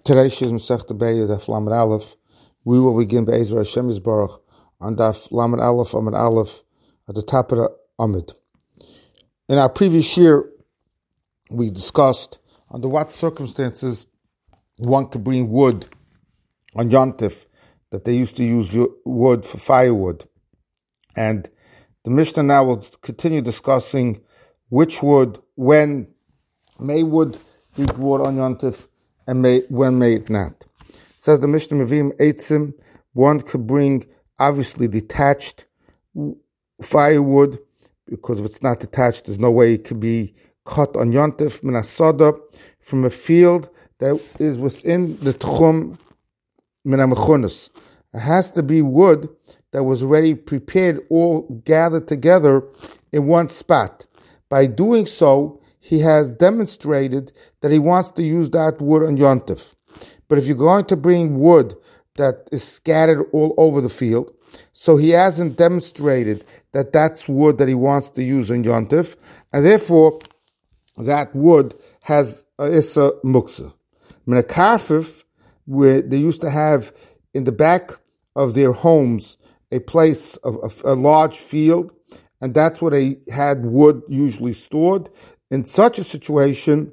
Today is Masechta Beis Daf Lamed Aleph. We will begin Be'ezra Hashem Yisbarach on Daf Lamed Aleph Amud Aleph at the top of the Amud. In our previous year, we discussed under what circumstances one could bring wood on Yontif, that they used to use wood for firewood. And the Mishnah now will continue discussing which wood, when may wood be brought on Yontif, and when may it not. It says the Mishnah Mevim Eitzim, one could bring obviously detached firewood, because if it's not detached, there's no way it could be cut on Yontif, Minasada, from a field that is within the Tchum Minamechunas. It has to be wood that was already prepared, all gathered together in one spot. By doing so, he has demonstrated that he wants to use that wood on Yontif. But if you're going to bring wood that is scattered all over the field, so he hasn't demonstrated that that's wood that he wants to use on Yontif, and therefore that wood has Issa Muksa. Menakarfif, where they used to have in the back of their homes a place of a large field, and that's where they had wood usually stored. In such a situation,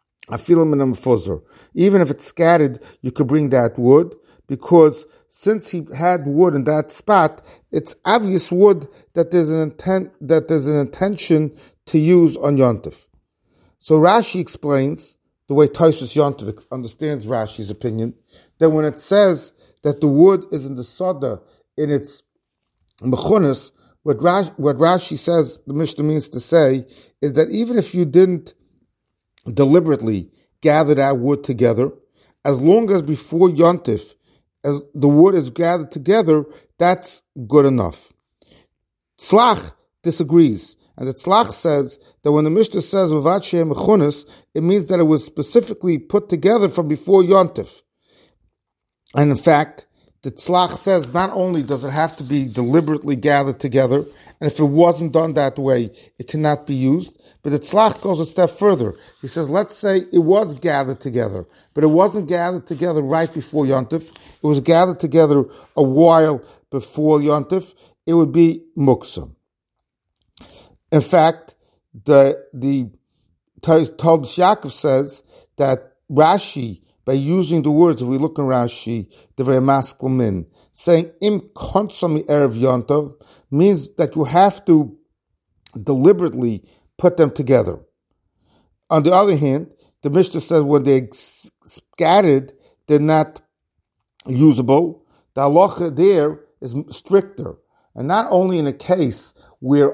even if it's scattered, you could bring that wood, because since he had wood in that spot, it's obvious wood that there's an intention to use on Yontif. So Rashi explains, the way Tosfos Yontif understands Rashi's opinion, that when it says that the wood is in the Soda, in its mechunas, what Rashi says, the Mishnah means to say, is that even if you didn't deliberately gather that wood together, as long as before Yontif, as the wood is gathered together, that's good enough. Tzlach disagrees, and the Tzlach says that when the Mishnah says Vavat Shehem Mechunas, it means that it was specifically put together from before Yontif. And in fact, the Tzlach says not only does it have to be deliberately gathered together, and if it wasn't done that way, it cannot be used, but the Tzlach goes a step further. He says, let's say it was gathered together, but it wasn't gathered together right before Yontif, it was gathered together a while before Yontif, it would be Muksa. In fact, the Talmud Yaakov says that Rashi, by using the words, if we look in Rashi, the very masculine, saying im konsomi erev Yontif, means that you have to deliberately put them together. On the other hand, the Mishnah says when they're scattered, they're not usable. The halacha there is stricter, and not only in a case where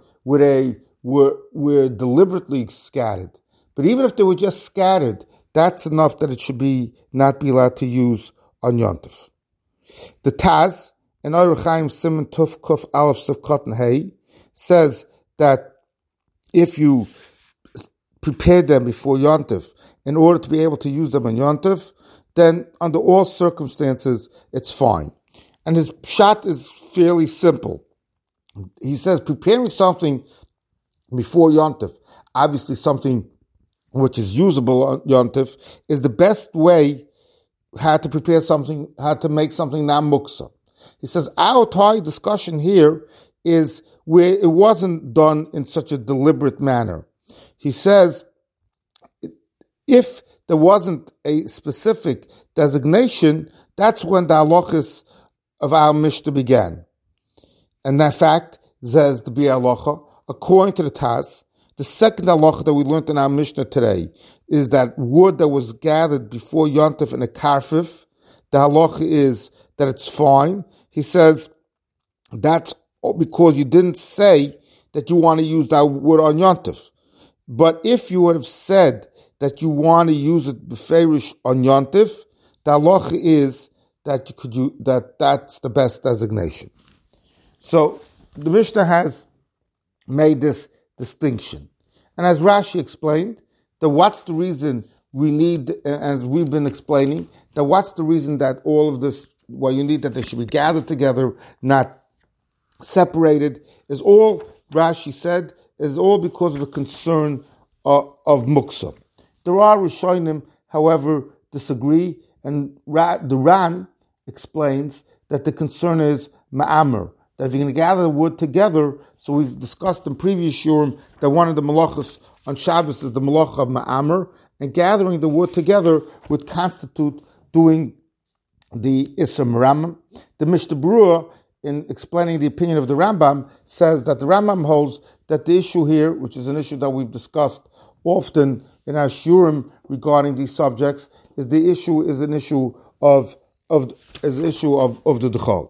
were deliberately scattered, but even if they were just scattered, that's enough that it should not be allowed to use on Yontif. The Taz, in Orach Chaim Simon Tuf Kuf Aleph Sivkot Hey, says that if you prepare them before Yontif in order to be able to use them on Yontif, then under all circumstances, it's fine. And his pshat is fairly simple. He says preparing something before Yontif, obviously something which is usable on Yontif, is the best way how to prepare something, how to make something not muksa. He says our entire discussion here is where it wasn't done in such a deliberate manner. He says if there wasn't a specific designation, that's when the halachas of our Mishnah began. And that fact, says the Biur Halacha, according to the Taz, the second halacha that we learned in our Mishnah today is that wood that was gathered before Yontif in a karfif, the halacha is that it's fine. He says that's because you didn't say that you want to use that wood on Yontif. But if you would have said that you want to use it beferish on Yontif, the halacha is that that's the best designation. So the Mishnah has made this distinction. And as Rashi explained, that what's the reason we need, as we've been explaining, that what's the reason that all of this, well, you need that they should be gathered together, not separated, is all, Rashi said, is all because of a concern of muksa. There are Rishonim, however, disagree, and the Ran explains that the concern is ma'amer, that if you're going to gather the wood together, so we've discussed in previous shurim that one of the malachas on Shabbos is the malacha of ma'amer, and gathering the wood together would constitute doing the Isra Rambam. The Mishnah Berurah, in explaining the opinion of the Rambam, says that the Rambam holds that the issue here, which is an issue that we've discussed often in our shurim regarding these subjects, is an issue of the Dechol.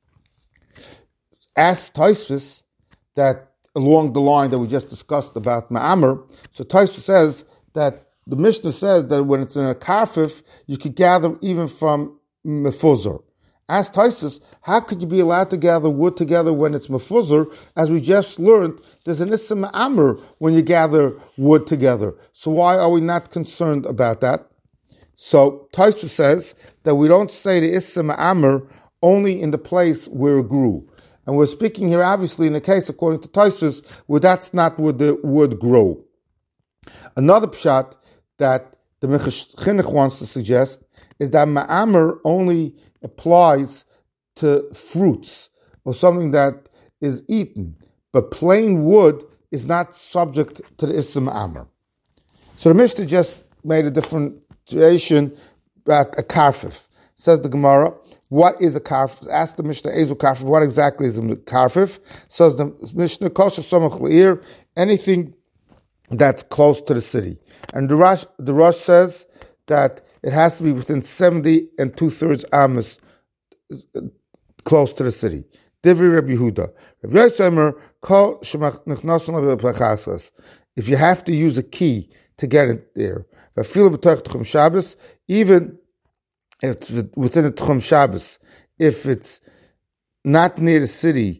Ask Tosfos that along the line that we just discussed about Ma'amer, so Tosfos says that the Mishnah says that when it's in a karfif, you could gather even from mefuzor. Ask Tosfos, how could you be allowed to gather wood together when it's mefuzor? As we just learned, there's an issa ma'amer when you gather wood together. So why are we not concerned about that? So Tosfos says that we don't say the issa ma'amer only in the place where it grew. And we're speaking here obviously in a case, according to Tosfos, where that's not where the wood grow. Another pshat that the Minchas Chinuch wants to suggest is that ma'amer only applies to fruits or something that is eaten, but plain wood is not subject to the Issa Ma'amer. So the Mishnah just made a differentiation about a karfif. Says the Gemara, what is a karfif? Ask the Mishnah, Ezu karfif, what exactly is a karfif? Says the Mishnah, Kosher Somach Le'ir, anything that's close to the city. And the Rosh says that it has to be within 70 2/3 amos close to the city. Divri Rabbi Yehuda. Rabbi Yosef call shemach nechnasim le'plachasas. If you have to use a key to get it there, Shabbos, even if it's within the Tchum Shabbos, if it's not near the city,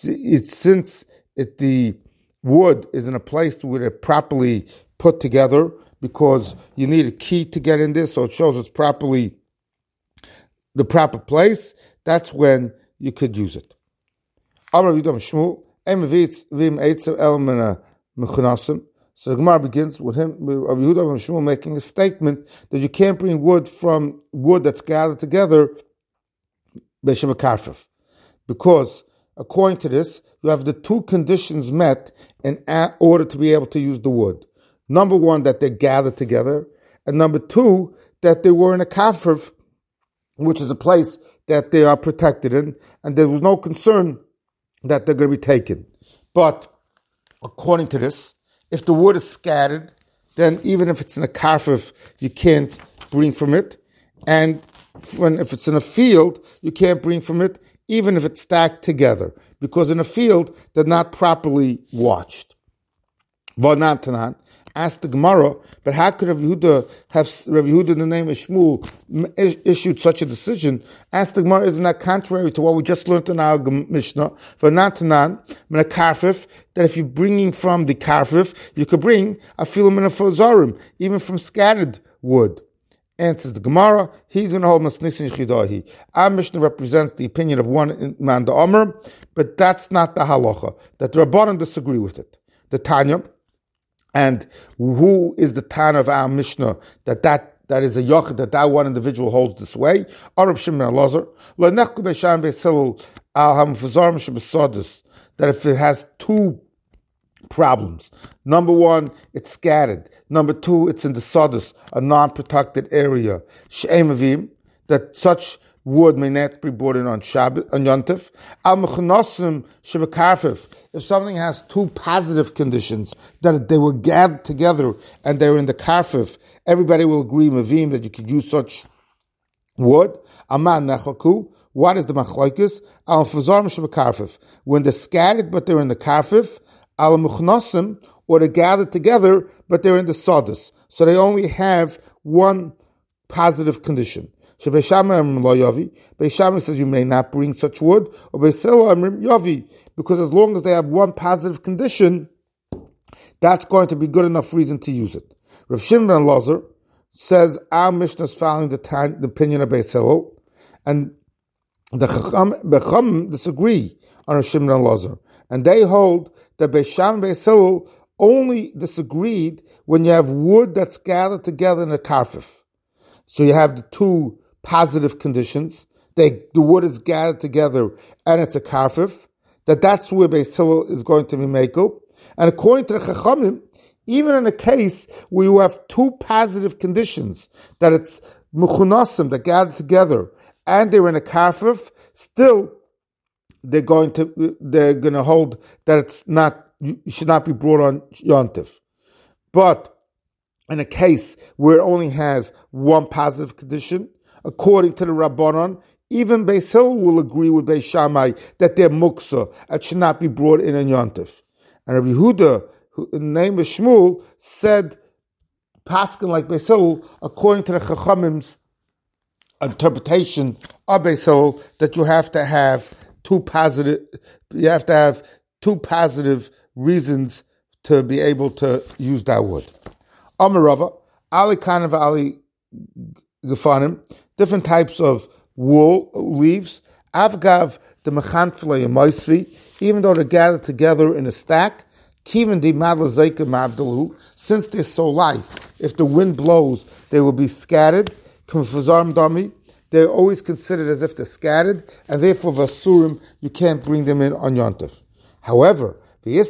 the wood is in a place where it's properly put together, because you need a key to get in this, so it shows it's properly the proper place, that's when you could use it. So the Gemara begins with him, Rabbi Yehuda and Shmuel making a statement that you can't bring wood from wood that's gathered together because according to this, you have the two conditions met in order to be able to use the wood. Number one, that they're gathered together, and number two, that they were in a kafir, which is a place that they are protected in, and there was no concern that they're going to be taken. But according to this, if the wood is scattered, then even if it's in a kafir, you can't bring from it, and if it's in a field, you can't bring from it, even if it's stacked together, because in a field, they're not properly watched. V'nantanan, asked the Gemara, but how could Rabbi Yehuda in the name of Shmuel issued such a decision? Asked the Gemara, isn't that contrary to what we just learned in our Mishnah? V'nantanan, min karfif, that if you're bringing from the karfif, you could bring a filam and a fozarim, even from scattered wood. Answers the Gemara, he's going to hold Masnisin Chidahi. Our Mishnah represents the opinion of one man, the Omer, but that's not the halacha. That the Rabbanan disagree with it. The Tanya, and who is the Tana of our Mishnah that is a yochid, that one individual holds this way? Arav Shimon Elazar, that if it has two problems. Number one, it's scattered. Number two, it's in the sodus, a non-protected area. She'emavim, that such wood may not be brought in on Shabbat, on Yontif. Al-Mechanosim Shebekarfif, if something has two positive conditions, that they were gathered together and they're in the karfif, everybody will agree, Mavim, that you could use such wood. Aman Nechaku, what is the machlokes? Al-Fazarim Shebekarfif, when they're scattered but they're in the karfif, Al-Muchnosim, or they're gathered together, but they're in the sodus. So they only have one positive condition. Beishama says you may not bring such wood, or Yavi, because as long as they have one positive condition, that's going to be good enough reason to use it. Rav Shimon ben Elazar says our Mishnah is following the opinion of Beis Hillel, and the Chacham disagree on Rav Shimon ben Elazar. And they hold that Beis Shammai and Beis Hillel only disagreed when you have wood that's gathered together in a karfif. So you have the two positive conditions. The wood is gathered together and it's a karfif. That's where Beis Hillel is going to be mekel. And according to the Chachamim, even in a case where you have two positive conditions, that it's mechunasim that gather together and they're in a karfif, still they're going to hold that it should not be brought on yontif. But in a case where it only has one positive condition, according to the Rabbanon, even Beis Hillel will agree with Beis Shammai that they're muksa and should not be brought in yontif. And Rabbi Yehuda, who in the name of Shmuel, said, paskin like Beis Hillel, according to the Chachamim's interpretation of Beis Hillel, that you have to have two positive reasons to be able to use that wood. Amar Rava, Ali Kanav Ali Gefanim, different types of wool leaves. Avgav the mechanfle and moisri, even though they're gathered together in a stack. Kivin di madlazeika mabdalu, since they're so light, if the wind blows, they will be scattered. Kumfuzarm dami, they're always considered as if they're scattered, and therefore vasurim, you can't bring them in on yontif. However, if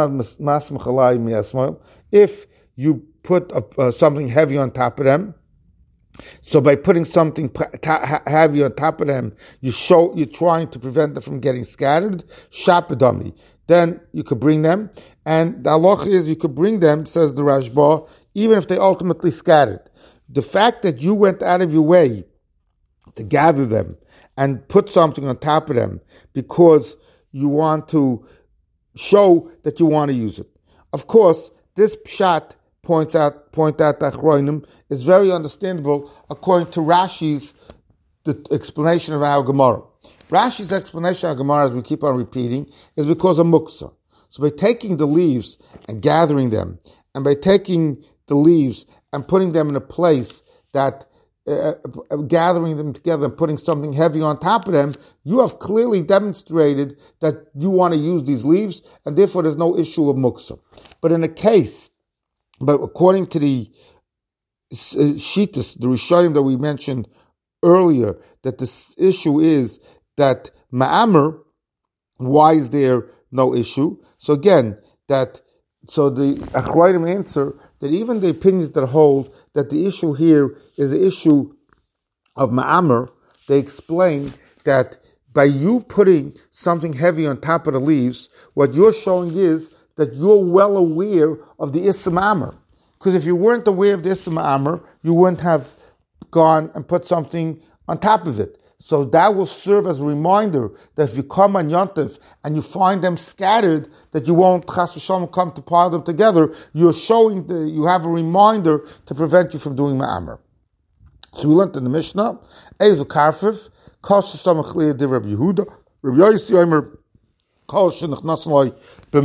you put something heavy on top of them, so by putting something heavy on top of them, you're trying to prevent them from getting scattered. Shapadami. Then you could bring them, and the halacha is you could bring them, says the Rashba, even if they ultimately scattered. The fact that you went out of your way to gather them and put something on top of them because you want to show that you want to use it. Of course, this pshat point out that Achronim is very understandable according to Rashi's the explanation of our Gemara. Rashi's explanation of Gemara, as we keep on repeating, is because of muksa. So by taking the leaves and gathering them, and by taking the leaves and putting them in a place that gathering them together and putting something heavy on top of them, you have clearly demonstrated that you want to use these leaves, and therefore there's no issue of muksa. But according to the Shittas, the Rishonim that we mentioned earlier, that this issue is that Ma'amr, why is there no issue? So again, the Achronim answer that even the opinions that hold that the issue here is the issue of Ma'amr, they explain that by you putting something heavy on top of the leaves, what you're showing is that you're well aware of the Issa Ma'amr. Because if you weren't aware of the Issa Ma'amr, you wouldn't have gone and put something on top of it. So that will serve as a reminder that if you come on Yontif and you find them scattered, that you won't chas v'shalom come to pile them together. You're showing you have a reminder to prevent you from doing Ma'amr. So we learned in the Mishnah, Ezu Karfif, Kol Shesamach Liya Div Rabbi Yehuda, Rabbi Yossi Omer, Kol Shenachnas Loi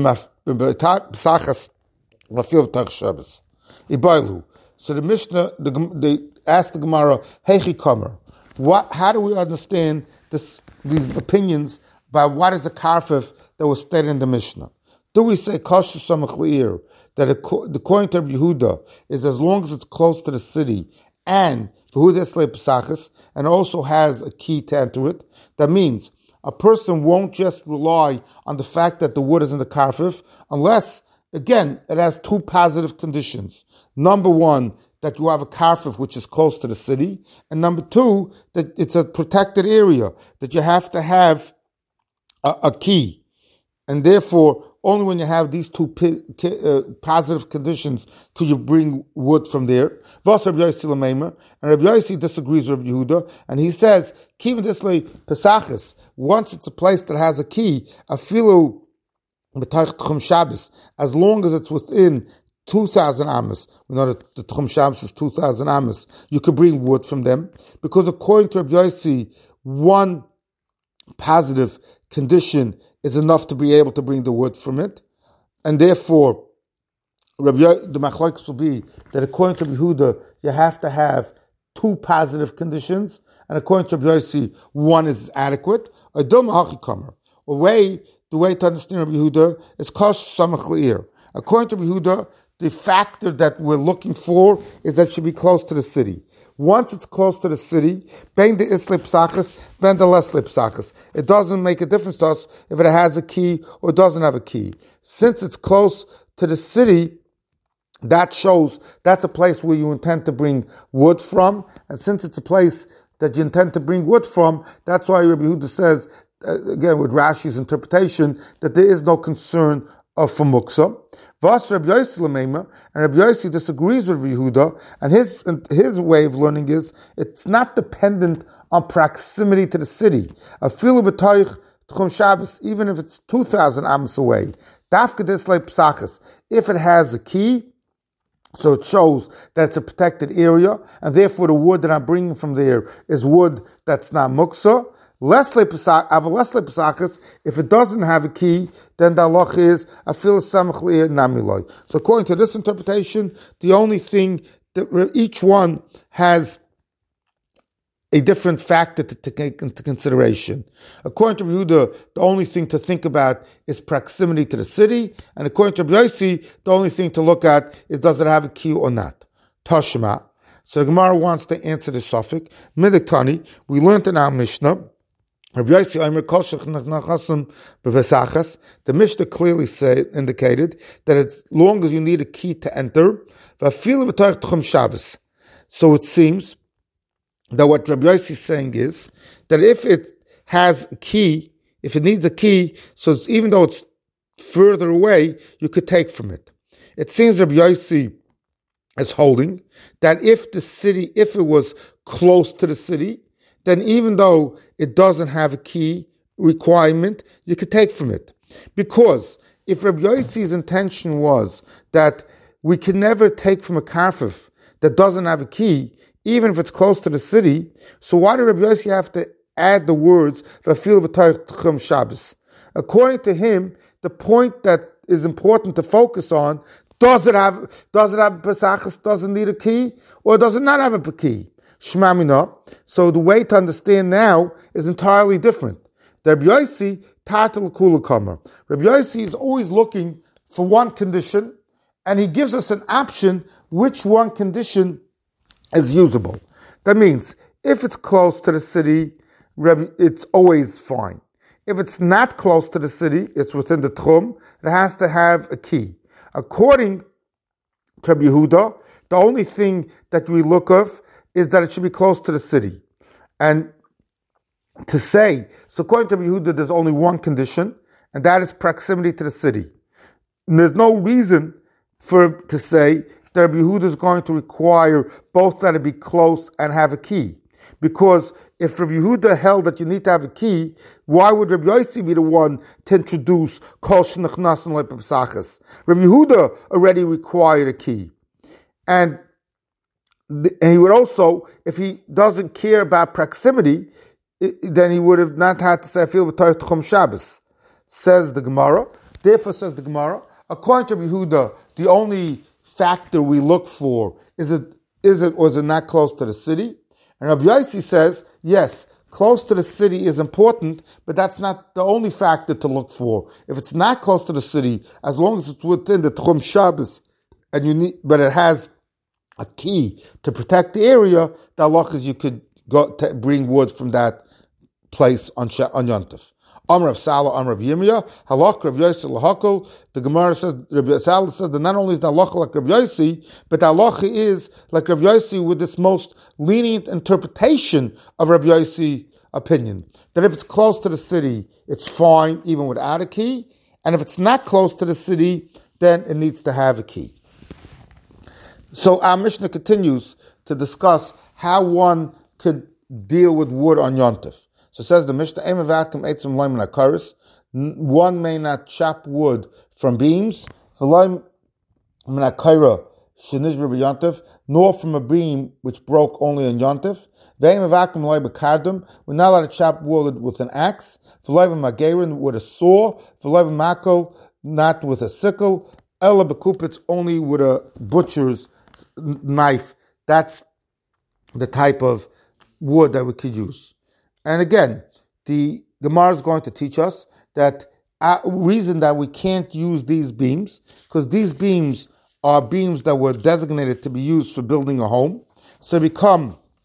B'Sachas V'Afil B'Tach Shabbos. Ibailu. So the Mishnah, they asked the Gemara, Heichi Kamer. How do we understand these opinions by what is a karfif that was stated in the Mishnah? Do we say Kasher Samach Le'ir, that according to Rabbi Yehuda is as long as it's close to the city and and also has a key to enter it? That means a person won't just rely on the fact that the wood is in the karfif unless, again, it has two positive conditions. Number one, that you have a karfif which is close to the city, and number two, that it's a protected area, that you have to have a key. And therefore, only when you have these two positive conditions could you bring wood from there. And Rabbi Yossi disagrees with Rabbi Yehuda, and he says, Kivin Disley Pesachis, once it's a place that has a key, afilu b'tach Shabbos, as long as it's within 2,000 amas. We know that the Tchum Shabbos is 2,000 amas. You could bring wood from them, because according to Rabbi Yossi, one positive condition is enough to be able to bring the wood from it, and therefore the machlokes will be that according to Rabbi Yehuda, you have to have two positive conditions, and according to Rabbi Yossi, one is adequate. The way to understand Rabbi Yehuda is kosh samach le'ir. According to Rabbi Yehuda, the factor that we're looking for is that it should be close to the city. once it's close to the city, ben the isle psachas, ben the lesle psachas. It doesn't make a difference to us if it has a key or doesn't have a key. Since it's close to the city, that shows that's a place where you intend to bring wood from, and since it's a place that you intend to bring wood from, that's why Rabbi Yehuda says, again with Rashi's interpretation, that there is no concern of muksa. Vas Rabbi Yossi Lamema, and Rabbi Yossi disagrees with Rabbi Yehuda, and his way of learning is it's not dependent on proximity to the city. Afilu b'toich tchum Shabbos, even if it's 2,000 amos away. Dafka dislay psachas, if it has a key, so it shows that it's a protected area, and therefore the wood that I'm bringing from there is wood that's not muksa. Lesle pesachas, if it doesn't have a key, then the halacha is afil samach namiloi. So according to this interpretation, the only thing that each one has a different factor to take into consideration. According to Yehuda, the only thing to think about is proximity to the city, and according to Yossi, the only thing to look at is does it have a key or not. Tashma. So the Gemara wants to answer the suffix. Midiktani, we learned in our Mishnah, the Mishnah clearly indicated that as long as you need a key to enter, so it seems that what Rabbi Yossi is saying is that if it has a key, if it needs a key, so even though it's further away, you could take from it. It seems Rabbi Yossi is holding that if it was close to the city, then even though it doesn't have a key requirement, you could take from it. Because if Rabbi Yossi's intention was that we can never take from a karfif that doesn't have a key, even if it's close to the city, so why did Rabbi Yossi have to add the words "Vafil b'toich tchum Shabbos"? According to him, the point that is important to focus on: does it have pesachas? Does it need a key, or does it not have a key? Shema mina. So the way to understand now is entirely different. Rabbi Yossi tatel kula kamer. Rabbi Yossi is always looking for one condition, and he gives us an option which one condition is usable. That means if it's close to the city, it's always fine. If it's not close to the city, it's within the tchum, it has to have a key. According to Rabbi Yehuda, the only thing that we look of is that it should be close to the city. And to say, so according to Rabbi Yehuda, there's only one condition, and that is proximity to the city. And there's no reason to say that Rabbi Yehuda is going to require both that it be close and have a key. Because if Rabbi Yehuda held that you need to have a key, why would Rabbi Yossi be the one to introduce kol shenachnasim lepesachas? Rabbi Yehuda already required a key. And he would also, if he doesn't care about proximity, then he would have not had to say, I feel b'toich tchum Shabbos. Says the Gemara. Therefore, says the Gemara, according to Rabbi Yehuda, the only factor we look for is it or is it not close to the city? And Rabbi Yossi says, yes, close to the city is important, but that's not the only factor to look for. If it's not close to the city, as long as it's within the Tchum Shabbos, but it has a key to protect the area, the halach is you could go bring wood from that place on Yontif. Amr of Salah, Amr of Yirmiyah, halach Rabbi Yossi lahakol. The Gemara says, Rabbi Salah says that not only is the halacha like Rabbi Yossi, but the halacha is like Rabbi Yossi with this most lenient interpretation of Rabbi Yossi's opinion. That if it's close to the city, it's fine even without a key, and if it's not close to the city, then it needs to have a key. So our Mishnah continues to discuss how one could deal with wood on Yontif. So says the Mishnah, one may not chop wood from beams, nor from a beam which broke only on Yontif. We're not allowed to chop wood with an axe, with a saw, not with a sickle, only with a butcher's knife. That's the type of wood that we could use. And again, the Gemara is going to teach us that reason that we can't use these beams, because these beams are beams that were designated to be used for building a home. So they become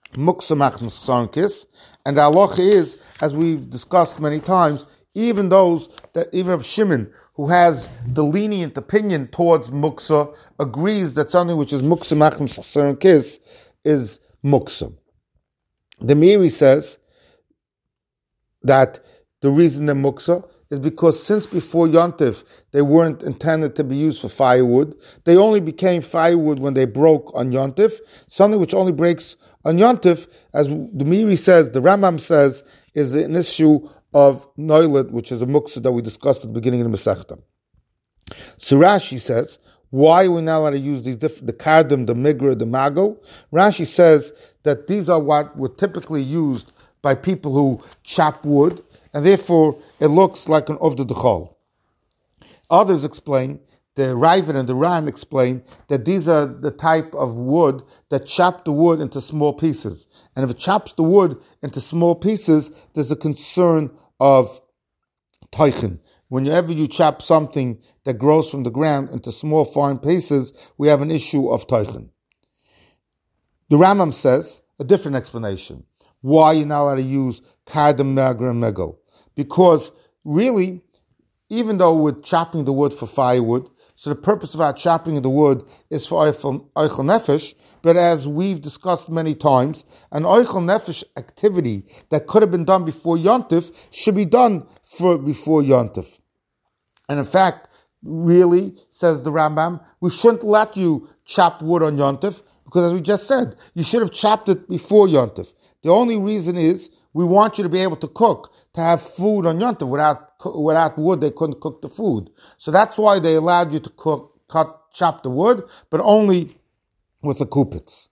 muksa machmas chsaron kis, and the halacha is, as we've discussed many times, even Rav Shimon, who has the lenient opinion towards muksa, agrees that something which is muksa machmas chsaron kis is muksa. The Meiri says that the reason they're muksa is because since before Yontif they weren't intended to be used for firewood. They only became firewood when they broke on Yontif. Something which only breaks on Yontif, as the Meiri says, the Rambam says, is an issue of Noilet, which is a muksa that we discussed at the beginning of the Masechta. So Rashi says, why are we not allowed to use these different, the kardim, the migra, the magal? Rashi says that these are what were typically used by people who chop wood, and therefore it looks like an ovda dechol. Others explain, the Ravid and the Ran explain, that these are the type of wood that chop the wood into small pieces. And if it chops the wood into small pieces, there's a concern of teichen. Whenever you chop something that grows from the ground into small fine pieces, we have an issue of teichen. The Rambam says a different explanation. Why you're not allowed to use kardim, magra, and megel? Because really, even though we're chopping the wood for firewood, so the purpose of our chopping the wood is for oichel nefesh, but as we've discussed many times, an oichel nefesh activity that could have been done before Yontif should be done before Yontif. And in fact, really, says the Rambam, we shouldn't let you chop wood on Yontif, because as we just said, you should have chopped it before Yontif. The only reason is we want you to be able to cook, to have food on Yontif. Without wood, they couldn't cook the food. So that's why they allowed you to chop the wood, but only with the kupitz.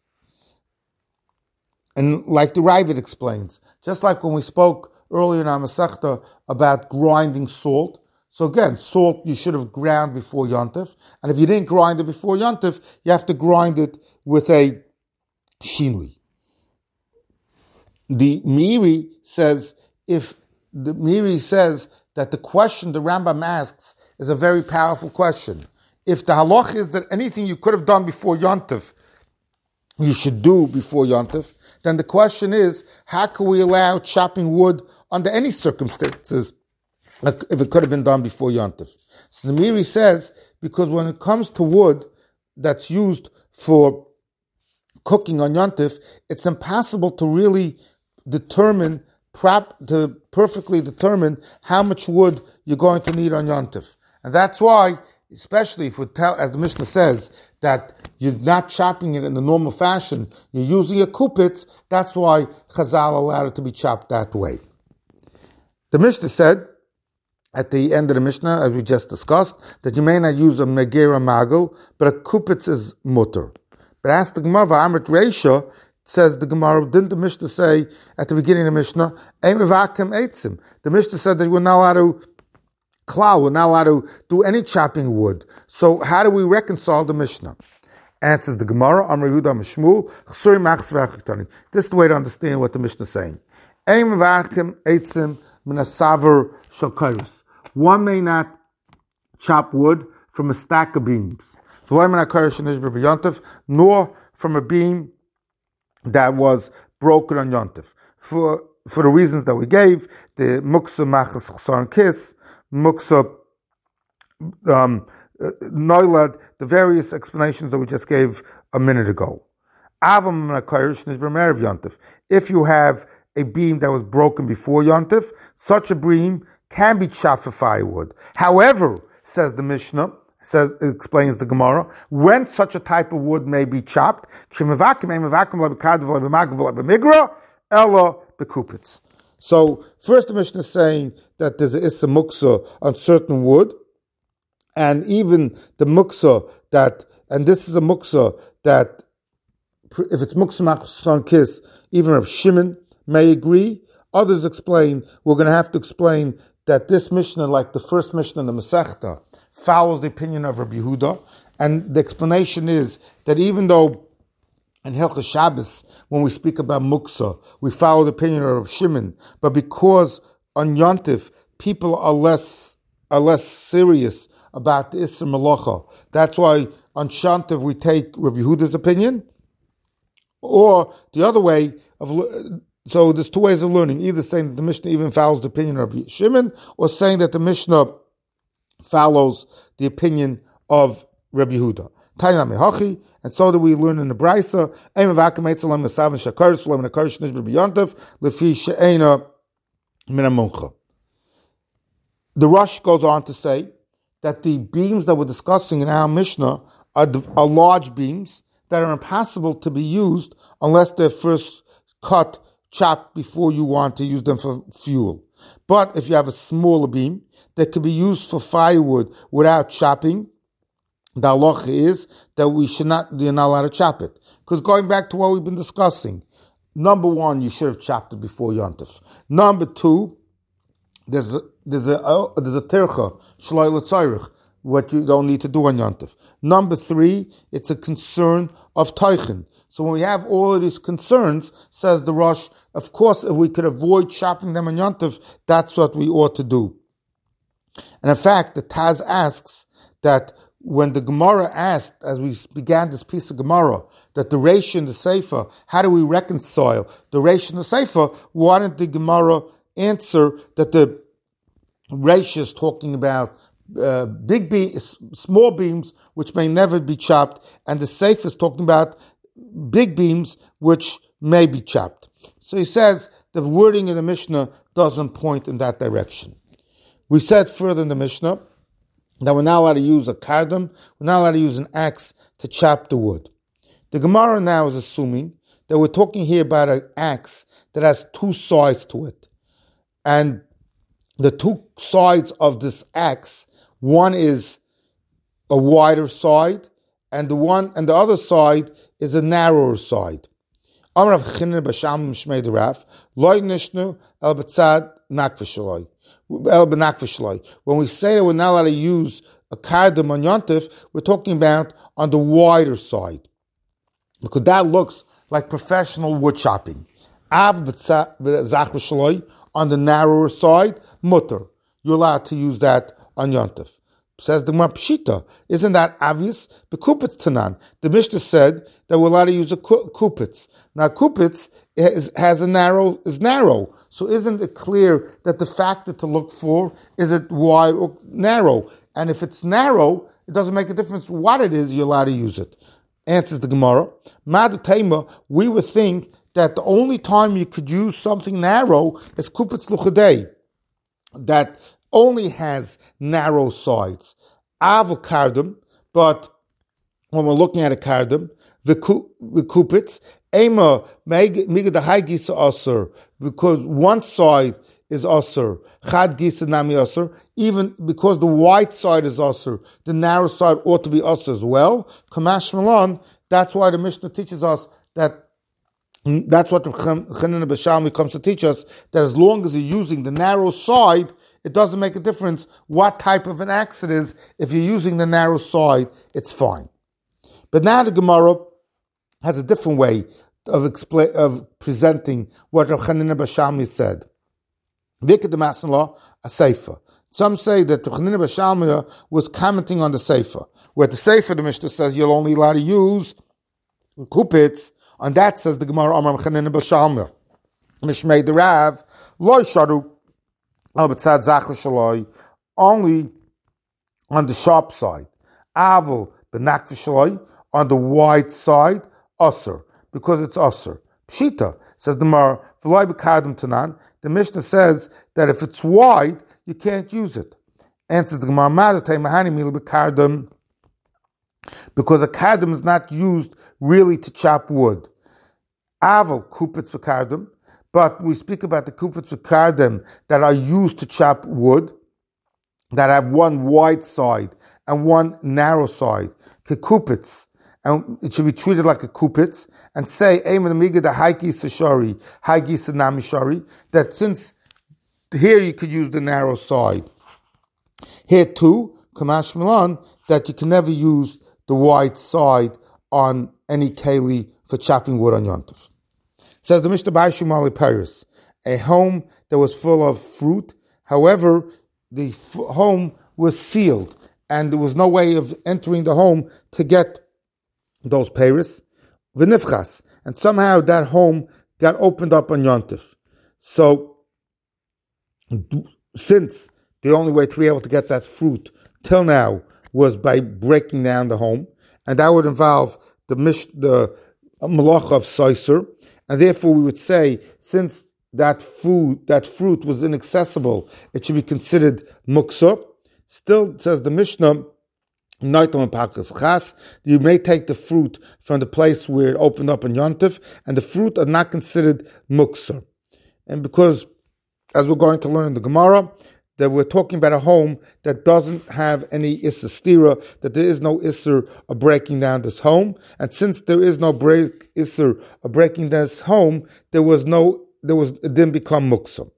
And like the Ravid explains, just like when we spoke earlier in our Masechta about grinding salt. So again, salt you should have ground before Yontif, and if you didn't grind it before Yontif, you have to grind it with a shinui. The Meiri says that the question the Rambam asks is a very powerful question. If the halach is that anything you could have done before Yontif, you should do before Yontif, then the question is, how can we allow chopping wood under any circumstances if it could have been done before Yontif? So the Meiri says, because when it comes to wood that's used for cooking on Yontif, it's impossible to really perfectly determine how much wood you're going to need on Yontif. And that's why, especially if we tell, as the Mishnah says, that you're not chopping it in the normal fashion, you're using a kupitz, that's why Chazal allowed it to be chopped that way. The Mishnah said, at the end of the Mishnah, as we just discussed, that you may not use a megera magel, but a kupitz is mutter. But as the Gemara, Amrit Reisha, says the Gemara, didn't the Mishnah say at the beginning of the Mishnah, the Mishnah said that we're not allowed to we're not allowed to do any chopping wood. So how do we reconcile the Mishnah? Answers the Gemara, Amr Yehuda Mishmul, this is the way to understand what the Mishnah is saying. One may not chop wood from a stack of beams. Nor from a beam that was broken on Yontif. For the reasons that we gave, the muksa machas chsaron kis, muksa noilad, the various explanations that we just gave a minute ago. If you have a beam that was broken before Yontif, such a beam can be chopped for firewood. However, says the Mishnah, explains the Gemara, when such a type of wood may be chopped, so first the Mishnah is saying that there's a issa muksa on certain wood, and even the muksa that, and this is a muksa that, if it's muksa machsan kis, even Rav Shimon may agree. Others explain, we're going to have to explain that this Mishnah, like the first Mishnah in the Masechta, follows the opinion of Rabbi Yehuda, and the explanation is that even though in Hilchos Shabbos, when we speak about muksa, we follow the opinion of Rabbi Shimon, but because on Yontif people are less serious about the Isser Malacha, that's why on Shantiv we take Rabbi Yehuda's opinion. Or the other way so there's two ways of learning, either saying that the Mishnah even follows the opinion of Rabbi Shimon, or saying that the Mishnah follows the opinion of Rabbi Yehuda. And so do we learn in the Brisa, the Rosh goes on to say that the beams that we're discussing in our Mishnah are large beams that are impossible to be used unless they're first chopped before you want to use them for fuel. But if you have a smaller beam that could be used for firewood without chopping, the halacha is that you're not allowed to chop it. Because going back to what we've been discussing, number one, you should have chopped it before Yontif. Number two, there's a tircha, shloi l'tzayrich, what you don't need to do on Yontif. Number three, it's a concern of teichen. So when we have all of these concerns, says the Rosh, of course, if we could avoid chopping them on Yontif, that's what we ought to do. And in fact, the Taz asks that when the Gemara asked, as we began this piece of Gemara, that the Reish and the Sefer, how do we reconcile the Reish and the Sefer? Why didn't the Gemara answer that the Reish is talking about small beams which may never be chopped, and the Sefer is talking about big beams which may be chopped. So he says the wording in the Mishnah doesn't point in that direction. We said further in the Mishnah that we're not allowed to use a kardam, we're not allowed to use an axe to chop the wood. The Gemara now is assuming that we're talking here about an axe that has two sides to it. And the two sides of this axe, one is a wider side, and the other side is a narrower side. When we say that we're not allowed to use a kardam on Yontif, we're talking about on the wider side, because that looks like professional wood chopping. On the narrower side, mutter. You're allowed to use that on Yontif. Says the Gemara Pshita, isn't that obvious? The kupitz tanan. The Mishnah said that we're allowed to use a kupitz. Now kupitz is narrow. So isn't it clear that the factor to look for is it wide or narrow? And if it's narrow, it doesn't make a difference what it is, you're allowed to use it. Answers the Gemara. Madatema, we would think that the only time you could use something narrow is kupitz luchadei, that only has narrow sides. Aval kardam, but when we're looking at a kardam, the kupitz, ema miga the high gisa asur, because one side is asur, chad gisa nami asur, even because the wide side is asur, the narrow side ought to be asur as well. Kamash Malon, that's why the Mishnah teaches us that. That's what the Chanina B'Shalmi comes to teach us, that as long as you're using the narrow side, it doesn't make a difference what type of an axe it is. If you're using the narrow side, it's fine. But now the Gemara has a different way of presenting what Rav Chanina B'Shalmi said. Vikad Masanlah, a Sefer. Some say that Rav Chanina B'Shalmi was commenting on the Sefer, where the Sefer, the Mishnah says, you're only allowed to use kupitz. On that says the Gemara, Amar Chanina B'Shalmi, Mishmei the Rav, Loi Sharu, Al B'tzad Zachar Shaloi, only on the sharp side. Avil B'nakv Shaloi, on the wide side, Asur, because it's Asur. Pshita, says the Gemara, V'loi B'kadam Tanan, the Mishnah says that if it's wide, you can't use it. Answers the Gemara, Madatei Mahani Mil B'kadam, because a kardam is not used really to chop wood. Aval kupitz for kardam, but we speak about the kupitz for kardam that are used to chop wood, that have one wide side and one narrow side. Kupitz, and it should be treated like a kupitz, and say the that since here you could use the narrow side. Here too, Kamash Milan, that you can never use the wide side on any keli for chopping wood on Yontif. Says the Mishnah B'Ashim Ali Paris, a home that was full of fruit. However, the home was sealed, and there was no way of entering the home to get those Paris. V'nifchas, and somehow that home got opened up on Yontif. So, since the only way to be able to get that fruit till now was by breaking down the home, and that would involve the malacha of Soiser, and therefore we would say, since that fruit was inaccessible, it should be considered muksa. Still, says the Mishnah, you may take the fruit from the place where it opened up in Yontif, and the fruit are not considered muksa. And because, as we're going to learn in the Gemara, that we're talking about a home that doesn't have any Isser stira, that there is no Isser of breaking down this home. And since there is no Isser of breaking down this home, it didn't become muksa.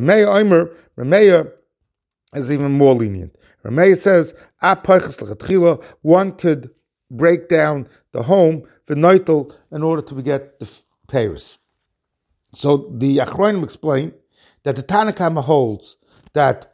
Rameya is even more lenient. Rameya says, one could break down the home, the noitel, in order to get the payers. So the Achronim explain that the Tanakama holds that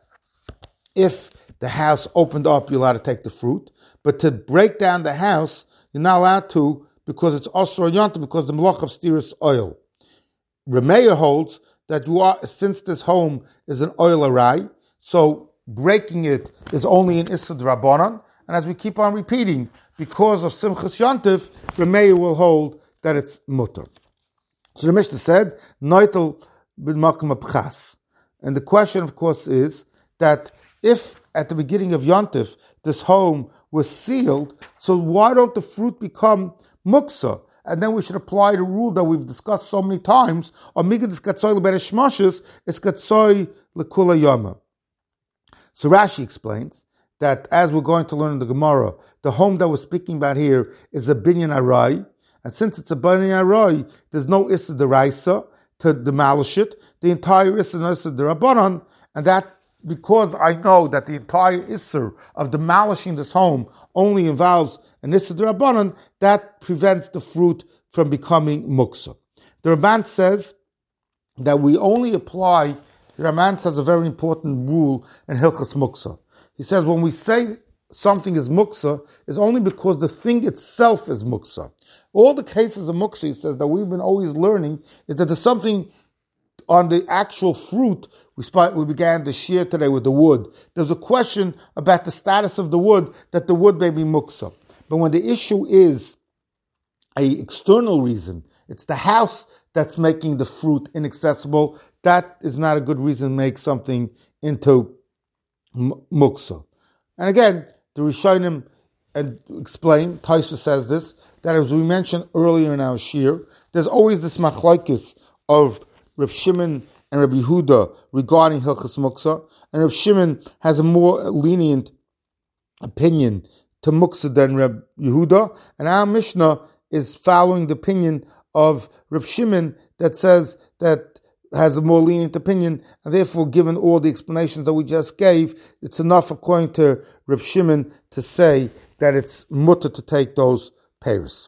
if the house opened up, you're allowed to take the fruit, but to break down the house, you're not allowed to, because it's osur yonta, because the malach of steerus oil. Rameya holds that since this home is an oil arai, so breaking it is only an issa d'Rabbanan, and as we keep on repeating, because of simchas yontif, Rameya will hold that it's mutter. So the Mishnah said, noitel b'makom apchas. And the question, of course, is that if at the beginning of Yontif, this home was sealed, so why don't the fruit become muksa? And then we should apply the rule that we've discussed so many times, Omigad is katsoy l'bereshmashis, is katsoy l'kula yoma. So Rashi explains that, as we're going to learn in the Gemara, the home that we're speaking about here is a binyan arai, and since it's a binyan arai, there's no issa deraisa to demolish it. The entire Isser is the Rabbanon, and that because I know that the entire Isser of demolishing this home only involves an Isser the Rabbanon, that prevents the fruit from becoming muksa. The Ramban says that we only apply, the Ramban says a very important rule in Hilchas Muksa. He says when we say something is muksa, is only because the thing itself is muksa. All the cases of muksa, he says, that we've been always learning is that there's something on the actual fruit. We began the shir today with the wood. There's a question about the status of the wood, that the wood may be muksa. But when the issue is a external reason, it's the house that's making the fruit inaccessible, that is not a good reason to make something into muksa. And again, the Rishonim explain, Taisa says this, that as we mentioned earlier in our shir, there's always this machlokes of Rav Shimon and Rabbi Yehuda regarding Hilchas Muksa, and Rav Shimon has a more lenient opinion to Muksa than Rabbi Yehuda, and our Mishnah is following the opinion of Rav Shimon that says that has a more lenient opinion, and therefore, given all the explanations that we just gave, it's enough according to Rav Shimon to say that it's mutter to take those payers.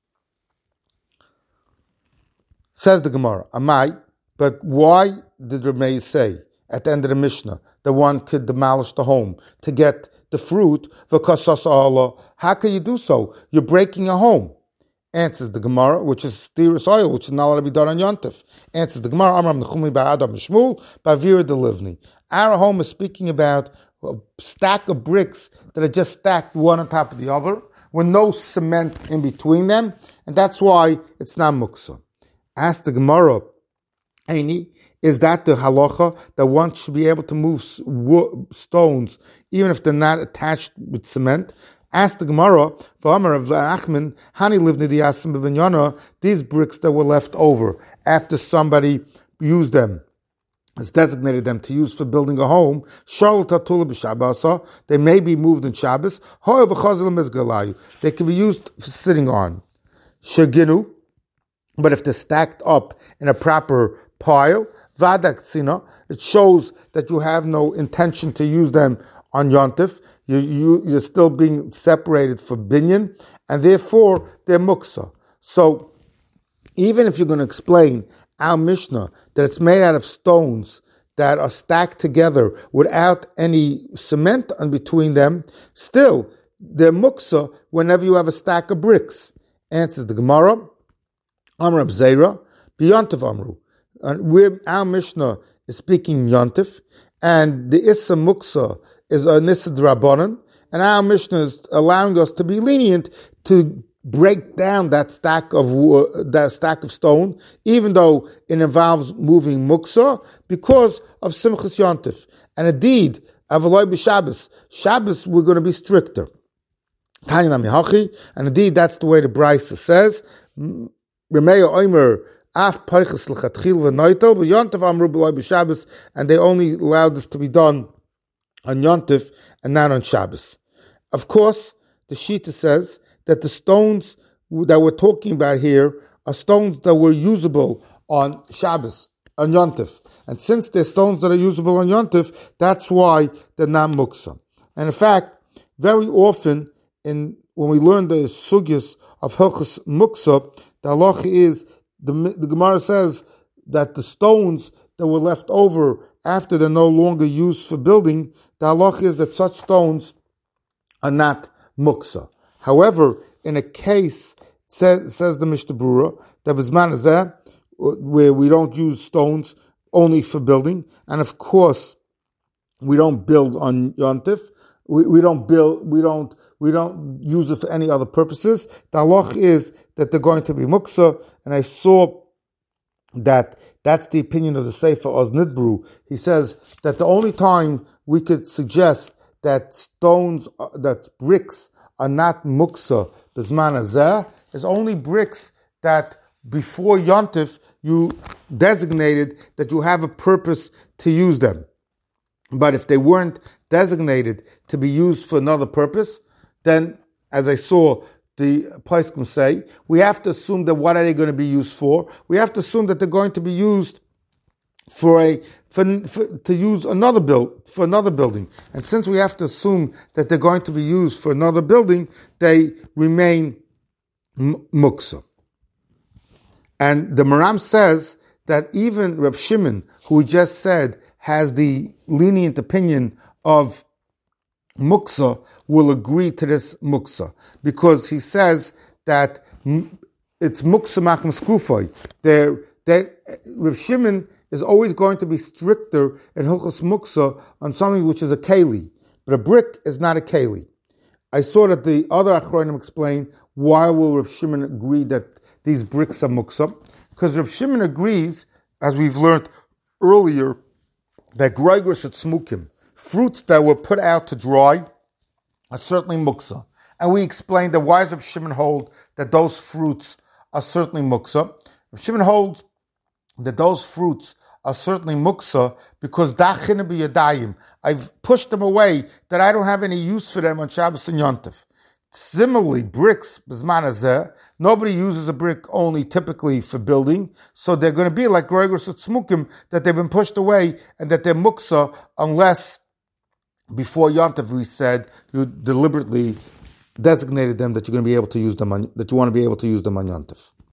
Says the Gemara, Amai, but why did Ramey say at the end of the Mishnah that one could demolish the home to get the fruit? How can you do so? You're breaking a home. Answers the Gemara, which is steerus oil, which is not allowed to be done on Yontif. Answers the Gemara, Amram Nechumi Ba'adam Shmuel, Ba'vira Delivni. Our home is speaking about a stack of bricks that are just stacked one on top of the other, with no cement in between them, and that's why it's not muksa. Ask the Gemara, Aini, is that the halacha that one should be able to move stones even if they're not attached with cement? Ask the Gemara, for Amar of Achman, Hani lived near the Yasim B'Vinyana, these bricks that were left over after somebody used them, has designated them to use for building a home, they may be moved in Shabbos, they can be used for sitting on. Sheginu, but if they're stacked up in a proper pile, Vadak it shows that you have no intention to use them on Yontif. You're still being separated for binyan, and therefore they're muksa. So, even if you're going to explain our Mishnah that it's made out of stones that are stacked together without any cement in between them, still they're muksa whenever you have a stack of bricks. Answers the Gemara, Amr Abzeira, B'Yontif Amru. And our Mishnah is speaking Yontif, and the Issa Muksa is a Nissa Drabanan, and our Mishnah is allowing us to be lenient to break down that stack of stone, even though it involves moving Muksa, because of Simchas Yontif. And indeed, Avaloi b'Shabbos, Shabbos we're going to be stricter. And indeed, that's the way the Brisa says. Remeya Omer Af Peiches L'Chatchil V'Noitel B'Yontif Amru B'Loi b'Shabbos, and they only allowed this to be done on Yontif and not on Shabbos. Of course, the Shita says that the stones that we're talking about here are stones that were usable on Shabbos, on Yontif. And since they're stones that are usable on Yontif, that's why they're not Muksa. And in fact, very often when we learn the sugyas of Hilchos Muksa, the halacha is, the Gemara says that the stones that were left over after they're no longer used for building, the halacha is that such stones are not Muksa. However, in a case, says the Mishnah Berurah, that B'zman Hazeh, where we don't use stones only for building, and of course, we don't build on Yontif, we don't use it for any other purposes. The halach is that they're going to be muksa, and I saw that that's the opinion of the Sefer Oz Nidbru. He says that the only time we could suggest that that bricks are not muksa b'zman hazeh is only bricks that before Yontif you designated that you have a purpose to use them. But if they weren't designated to be used for another purpose, then, as I saw the Poskim say, we have to assume that what are they going to be used for? We have to assume that they're going to be used for another building. And since we have to assume that they're going to be used for another building, they remain muksa. And the Maram says that even Reb Shimon, who we just said has the lenient opinion of muksa, will agree to this muksa, because he says that it's muksa machm skufay. That Reb Shimon is always going to be stricter in Hilchos Muksa on something which is a keli, but a brick is not a keli. I saw that the other Achronim explain why will Reb Shimon agree that these bricks are muksa, because Reb Shimon agrees, as we've learned earlier, that groigros at smukim, fruits that were put out to dry, are certainly muksa. And we explained that why does Reb Shimon hold that those fruits are certainly muksa? Reb Shimon holds that those fruits are certainly muksa because dachin b'yadayim, I've pushed them away, that I don't have any use for them on Shabbos and Yontif. Similarly, bricks, b'zman hazeh, nobody uses a brick only typically for building, so they're going to be like groigros at smukim, that they've been pushed away and that they're muksa, unless before Yontif we said you deliberately designated them that you're going to be able to use them on, that you want to be able to use them on Yontif.